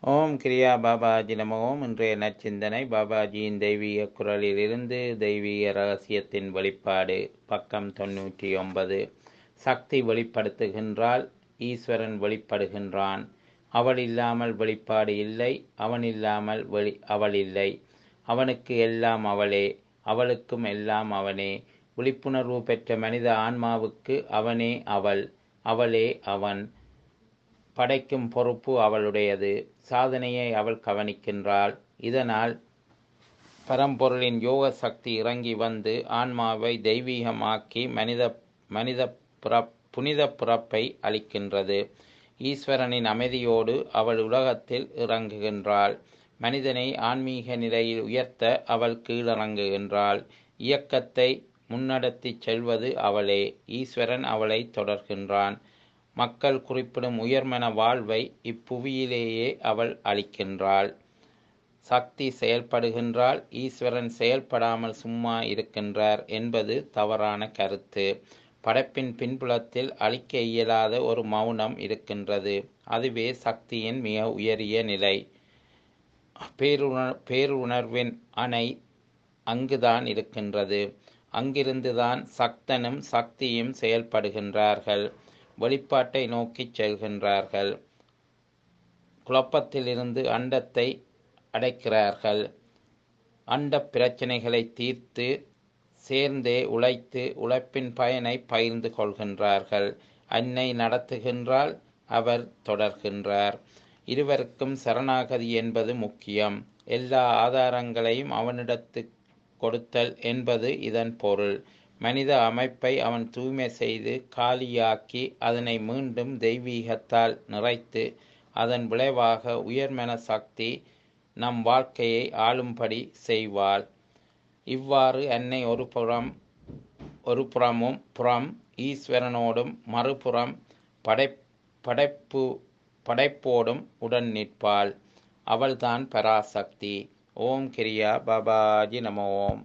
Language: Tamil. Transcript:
ஓம் கிரியா பாபாஜி நம ஓம். இன்றைய நற்சிந்தனை பாபாஜியின் தெய்வீக குரலிலிருந்து தெய்வீக ரகசியத்தின் வெளிப்பாடு, பக்கம் 99. சக்தி வெளிப்படுத்துகின்றாள், ஈஸ்வரன் வெளிப்படுகின்றான். அவள் இல்லாமல் வெளிப்பாடு இல்லை, அவன் இல்லாமல் அவள் இல்லை. அவனுக்கு எல்லாம் அவளே, அவளுக்கும் எல்லாம் அவனே. விழிப்புணர்வு பெற்ற மனித ஆன்மாவுக்கு அவனே அவள், அவளே அவன். படைக்கும் பொறுப்பு அவளுடையது. சாதனையை அவள் கவனிக்கின்றாள். இதனால் பரம்பொருளின் யோக சக்தி இறங்கி வந்து ஆன்மாவை தெய்வீகமாக்கி மனித புனித பிறப்பை அளிக்கின்றது. ஈஸ்வரனின் அமைதியோடு அவள் உலகத்தில் இறங்குகின்றாள். மனிதனை ஆன்மீக நிலையில் உயர்த்த அவள் கீழிறங்குகின்றாள். இயக்கத்தை முன்னெடுத்துச் செல்வது அவளே. ஈஸ்வரன் அவளை தொடர்கின்றான். மக்கள் குறிப்பிடும் உயர்மன வாழ்வை இப்புவியிலேயே அவள் அளிக்கின்றாள். சக்தி செயல்படுகின்றாள், ஈஸ்வரன் செயல்படாமல் சும்மா இருக்கின்றார் என்பது தவறான கருத்து. படைப்பின் பின்புலத்தில் அழிக்க இயலாத ஒரு மௌனம் இருக்கின்றது. அதுவே சக்தியின் மிக உயரிய நிலை. பேருணர்வின் அணை அங்குதான் இருக்கின்றது. அங்கிருந்துதான் சக்தனும் சக்தியும் செயல்படுகின்றார்கள். வெளிப்பாட்டை நோக்கி செல்கின்றார்கள். குழப்பத்திலிருந்து அண்டத்தை அடைக்கிறார்கள். அண்ட பிரச்சனைகளை தீர்த்து சேர்ந்தே உழைத்து உழைப்பின் பயனை பகிர்ந்து கொள்கின்றார்கள். அன்னை நடத்துகின்றாள், அவர் தொடர்கின்றார். இருவருக்கும் சரணாகதி என்பது முக்கியம். எல்லா ஆதாரங்களையும் அவனிடத்து கொடுத்தல் என்பது இதன் பொருள். மனித அமைப்பை அவன் தூய்மை செய்து காலியாக்கி அதனை மீண்டும் தெய்வீகத்தால் நிறைத்து அதன் விளைவாக உயர்மன சக்தி நம் வாழ்க்கையை ஆளும்படி செய்வாள். இவ்வாறு அன்னை ஒரு புறம் ஈஸ்வரனோடும் மறுபுறம் படைப்போடும் உடன் நிற்பாள். அவள்தான் பராசக்தி. ஓம் கிரியா பாபாஜி நம ஓம்.